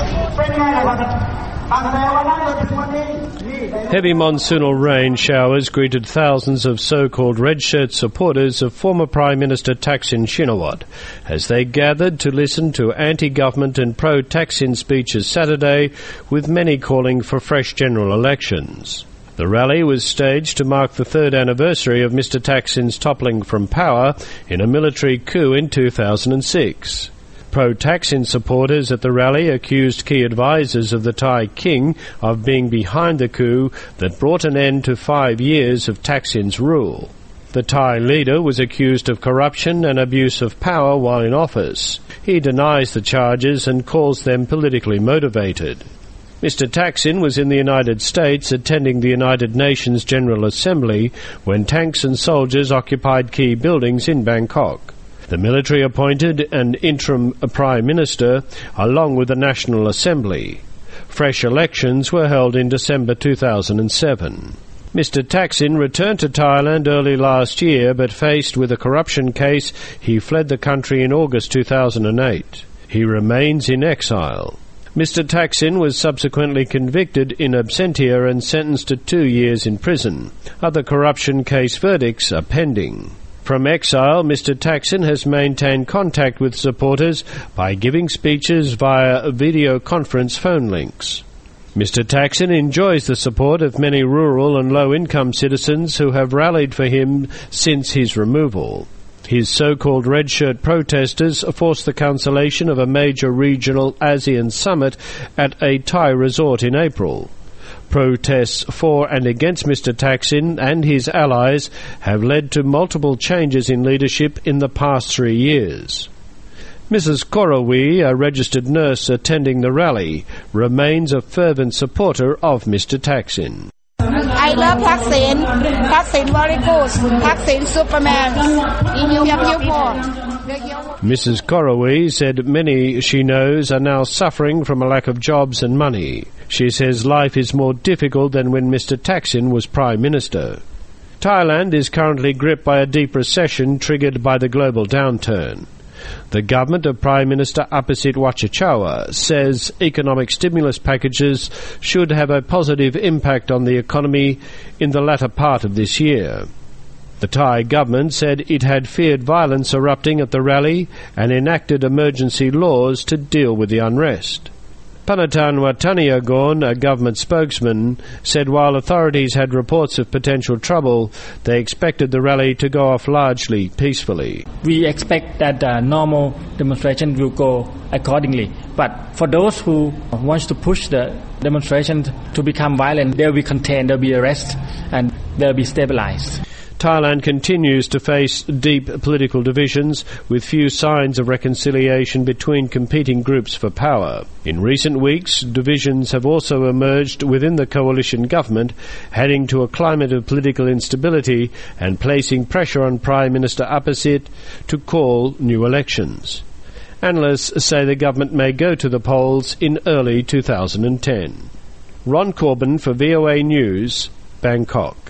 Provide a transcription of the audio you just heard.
Heavy monsoonal rain showers greeted thousands of so-called red shirt supporters of former Prime Minister Thaksin Shinawatra as they gathered to listen to anti-government and pro-Thaksin speeches Saturday, with many calling for fresh general elections. The rally was staged to mark the third anniversary of Mr Thaksin's toppling from power in a military coup in 2006. Pro-Thaksin supporters at the rally accused key advisers of the Thai king of being behind the coup that brought an end to 5 years of Thaksin's rule. The Thai leader was accused of corruption and abuse of power while in office. He denies the charges and calls them politically motivated. Mr Thaksin was in the United States attending the United Nations General Assembly when tanks and soldiers occupied key buildings in Bangkok. The military appointed an interim Prime Minister along with the National Assembly. Fresh elections were held in December 2007. Mr Thaksin returned to Thailand early last year, but faced with a corruption case, he fled the country in August 2008. He remains in exile. Mr Thaksin was subsequently convicted in absentia and sentenced to 2 years in prison. Other corruption case verdicts are pending. From exile, Mr Thaksin has maintained contact with supporters by giving speeches via video conference phone links. Mr Thaksin enjoys the support of many rural and low-income citizens who have rallied for him since his removal. His so-called red shirt protesters forced the cancellation of a major regional ASEAN summit at a Thai resort in April. Protests for and against Mr Thaksin and his allies have led to multiple changes in leadership in the past 3 years. Mrs Korawi, a registered nurse attending the rally, remains a fervent supporter of Mr Thaksin. I love Thaksin. Thaksin very good. Thaksin Superman. Mrs Korawi said many she knows are now suffering from a lack of jobs and money. She says life is more difficult than when Mr Thaksin was Prime Minister. Thailand is currently gripped by a deep recession triggered by the global downturn. The government of Prime Minister Apisit Wachachawa says economic stimulus packages should have a positive impact on the economy in the latter part of this year. The Thai government said it had feared violence erupting at the rally and enacted emergency laws to deal with the unrest. Panatan Wataniagon, a government spokesman, said while authorities had reports of potential trouble, they expected the rally to go off largely peacefully. We expect that the normal demonstration will go accordingly. But for those who want to push the demonstration to become violent, they'll be contained, they'll be arrested, and they'll be stabilized. Thailand continues to face deep political divisions with few signs of reconciliation between competing groups for power. In recent weeks, divisions have also emerged within the coalition government, adding to a climate of political instability and placing pressure on Prime Minister Apisit to call new elections. Analysts say the government may go to the polls in early 2010. Ron Corbin for VOA News, Bangkok.